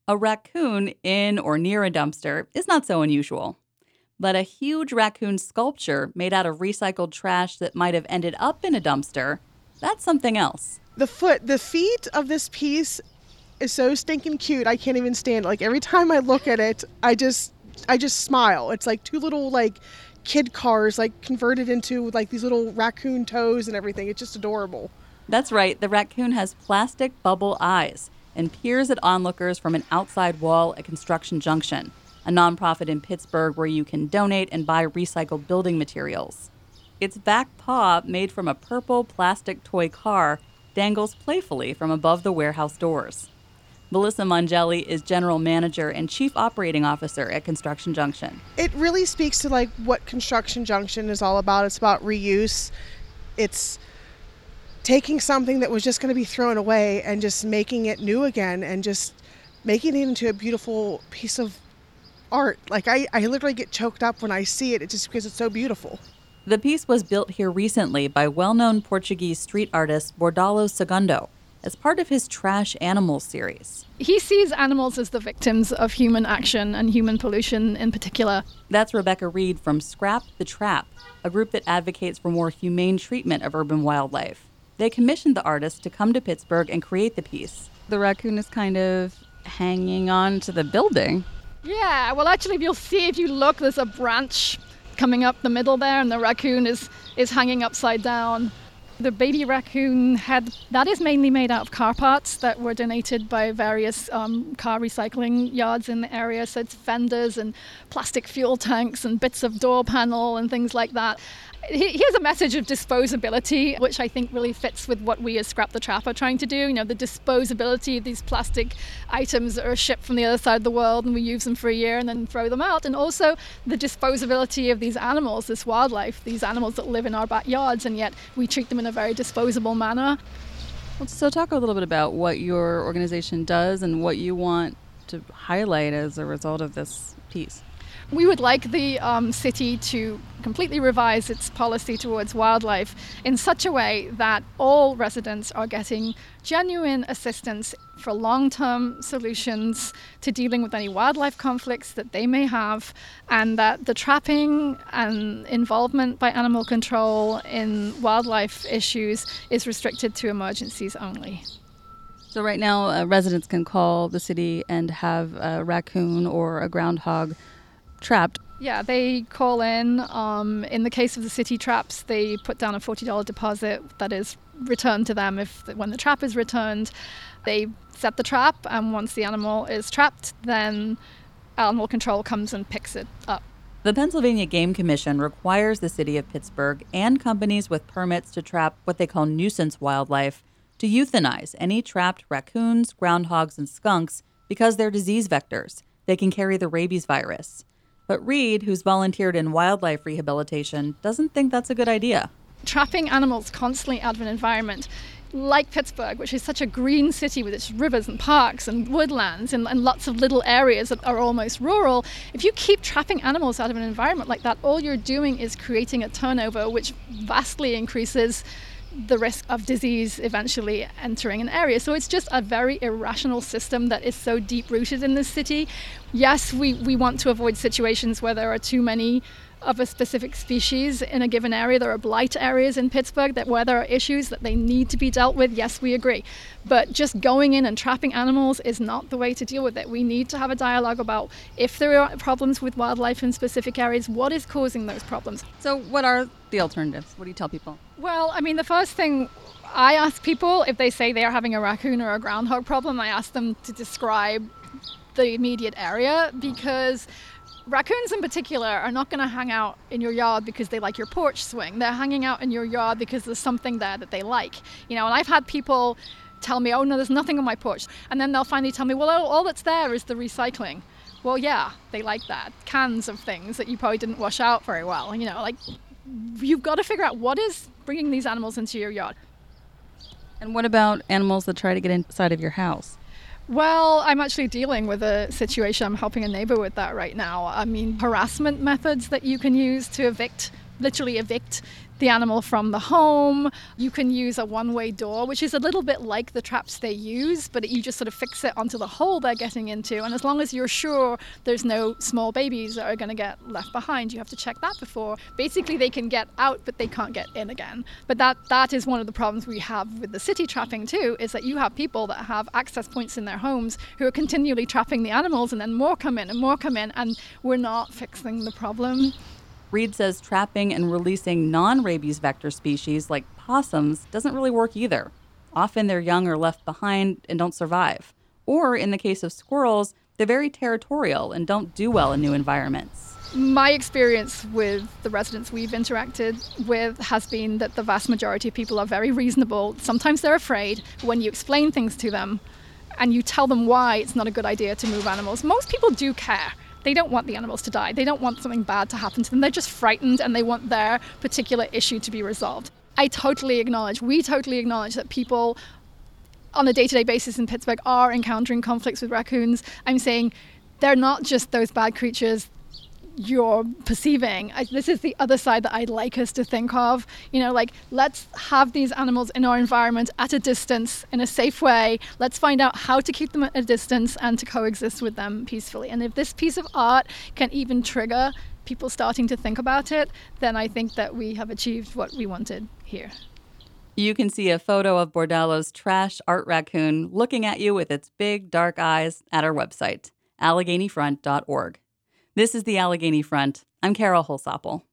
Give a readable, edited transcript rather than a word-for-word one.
A raccoon in or near a dumpster is not so unusual. But a huge raccoon sculpture made out of recycled trash that might have ended up in a dumpster, that's something else. The feet of this piece is so stinking cute. I can't even stand it. Like every time I look at it, I just smile. It's like two little like kid cars like converted into like these little raccoon toes and everything. It's just adorable. That's right, the raccoon has plastic bubble eyes and peers at onlookers from an outside wall at Construction Junction, a nonprofit in Pittsburgh where you can donate and buy recycled building materials. Its back paw, made from a purple plastic toy car, dangles playfully from above the warehouse doors. Melissa Mongelli is general manager and chief operating officer at Construction Junction. It really speaks to like what Construction Junction is all about. It's about reuse. It's taking something that was just going to be thrown away and just making it new again and just making it into a beautiful piece of art. Like I literally get choked up when I see it. It's just because it's so beautiful. The piece was built here recently by well-known Portuguese street artist Bordalo Segundo as part of his Trash Animals series. He sees animals as the victims of human action and human pollution in particular. That's Rebecca Reed from Scrap the Trap, a group that advocates for more humane treatment of urban wildlife. They commissioned the artist to come to Pittsburgh and create the piece. The raccoon is kind of hanging on to the building. Yeah, well actually if you look, there's a branch coming up the middle there and the raccoon is hanging upside down. The baby raccoon head, that is mainly made out of car parts that were donated by various car recycling yards in the area. So it's fenders and plastic fuel tanks and bits of door panel and things like that. Here's a message of disposability, which I think really fits with what we as Scrap the Trap are trying to do. You know, the disposability of these plastic items that are shipped from the other side of the world and we use them for a year and then throw them out. And also the disposability of these animals, this wildlife, these animals that live in our backyards, and yet we treat them in a very disposable manner. So talk a little bit about what your organization does and what you want to highlight as a result of this piece. We would like the city to completely revise its policy towards wildlife in such a way that all residents are getting genuine assistance for long-term solutions to dealing with any wildlife conflicts that they may have, and that the trapping and involvement by animal control in wildlife issues is restricted to emergencies only. So right now, residents can call the city and have a raccoon or a groundhog trapped. Yeah, they call in. In the case of the city traps, they put down a $40 deposit that is returned to them when the trap is returned. They set the trap, and once the animal is trapped, then animal control comes and picks it up. The Pennsylvania Game Commission requires the city of Pittsburgh and companies with permits to trap what they call nuisance wildlife to euthanize any trapped raccoons, groundhogs, and skunks because they're disease vectors. They can carry the rabies virus. But Reed, who's volunteered in wildlife rehabilitation, doesn't think that's a good idea. Trapping animals constantly out of an environment like Pittsburgh, which is such a green city with its rivers and parks and woodlands and lots of little areas that are almost rural, if you keep trapping animals out of an environment like that, all you're doing is creating a turnover which vastly increases the risk of disease eventually entering an area. So it's just a very irrational system that is so deep-rooted in this city. Yes, we want to avoid situations where there are too many of a specific species in a given area. There are blight areas in Pittsburgh where there are issues that they need to be dealt with. Yes, we agree. But just going in and trapping animals is not the way to deal with it. We need to have a dialogue about if there are problems with wildlife in specific areas, what is causing those problems. So what are the alternatives? What do you tell people? Well, I mean, the first thing I ask people, if they say they are having a raccoon or a groundhog problem, I ask them to describe the immediate area, because raccoons in particular are not going to hang out in your yard because they like your porch swing. They're hanging out in your yard because there's something there that they like. You know, and I've had people tell me, oh no, there's nothing on my porch. And then they'll finally tell me, well, all that's there is the recycling. Well, yeah, they like that. Cans of things that you probably didn't wash out very well. You know, like, you've got to figure out what is bringing these animals into your yard. And what about animals that try to get inside of your house? Well, I'm actually dealing with a situation. I'm helping a neighbor with that right now. I mean, harassment methods that you can use to literally evict the animal from the home. You can use a one-way door, which is a little bit like the traps they use, but you just sort of fix it onto the hole they're getting into. And as long as you're sure there's no small babies that are going to get left behind, you have to check that before. Basically, they can get out, but they can't get in again. But that is one of the problems we have with the city trapping too, is that you have people that have access points in their homes who are continually trapping the animals, and then more come in, and we're not fixing the problem. Reed says trapping and releasing non-rabies vector species like possums doesn't really work either. Often their young are left behind and don't survive. Or in the case of squirrels, they're very territorial and don't do well in new environments. My experience with the residents we've interacted with has been that the vast majority of people are very reasonable. Sometimes they're afraid. When you explain things to them and you tell them why it's not a good idea to move animals, most people do care. They don't want the animals to die. They don't want something bad to happen to them. They're just frightened and they want their particular issue to be resolved. We totally acknowledge that people on a day-to-day basis in Pittsburgh are encountering conflicts with raccoons. I'm saying they're not just those bad creatures you're perceiving. This is the other side that I'd like us to think of. Let's have these animals in our environment at a distance in a safe way. Let's find out how to keep them at a distance and to coexist with them peacefully. And if this piece of art can even trigger people starting to think about it, then I think that we have achieved what we wanted here. You can see a photo of Bordalo's trash art raccoon looking at you with its big dark eyes at our website, AlleghenyFront.org. This is the Allegheny Front. I'm Carol Holsapple.